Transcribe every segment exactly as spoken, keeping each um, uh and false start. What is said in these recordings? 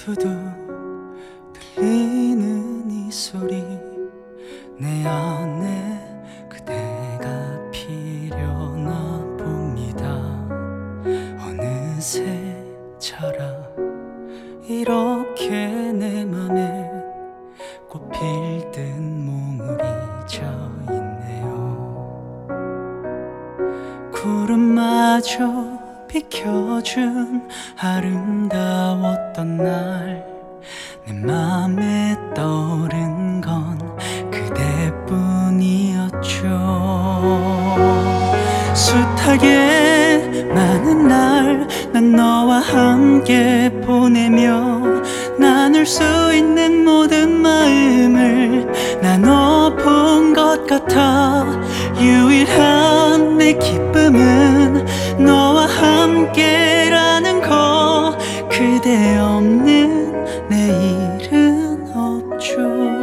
두둑 들리는 이 소리, 내 안에 그대가 피려나 봅니다. 어느새 자라 이렇게 내 맘에 꽃필 듯 몽울이 져있네요. 구름마저 비켜준 아름다웠던 날, 내 맘에 떠오른 건 그대뿐이었죠. 숱하게 많은 날 난 너와 함께 보내며 나눌 수 있는 모든 마음을 나눠본 것 같아. 유일한 내 기쁨은 너와 함께라는 거. 그대 없는 내일은 없죠.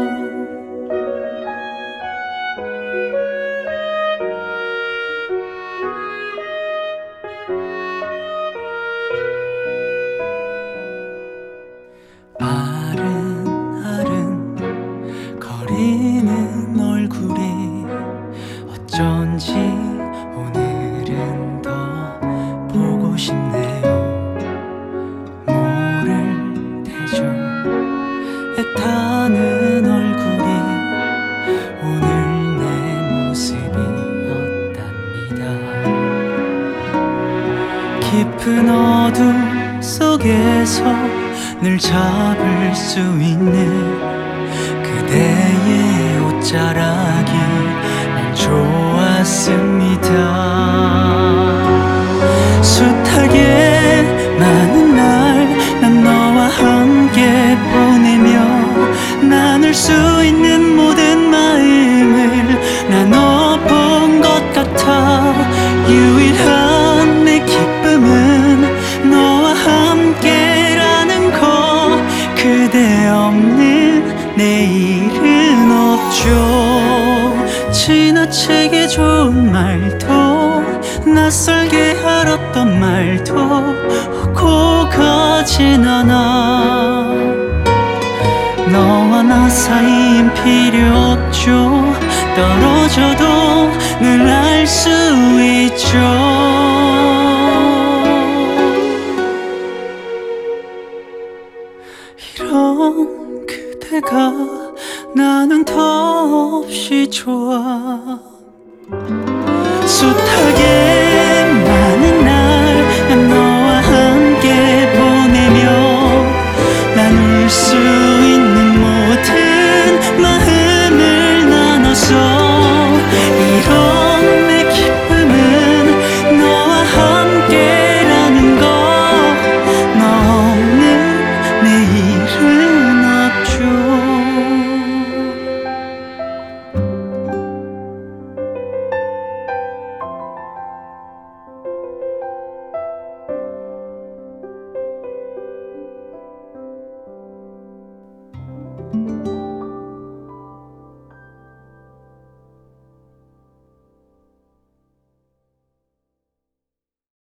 아른아른 거리는 얼굴이 어쩐지 오늘은 더 보고 싶네요. 모를 테죠. 애타는 얼굴이 오늘 내 모습이었답니다. 깊은 어둠 속에서 늘 잡을 수 있는 그대의 옷자락이 난 좋았습니다. 숱하게 많은 날 난 너와 함께 보내며 나눌 수 있는 모든 마음을 나눠본 것 같아. 유일한 내 기쁨은 너와 함께라는 거. 그대 없는 내일은 없죠. 지나치게 좋은 말도 낯설게 알았던 말도 오고 가진 않아. 너와 나 사이엔 필요 없죠. 떨어져도 늘 알 수 있죠. 이런 그대가 나는 더없이 좋아. 숱하게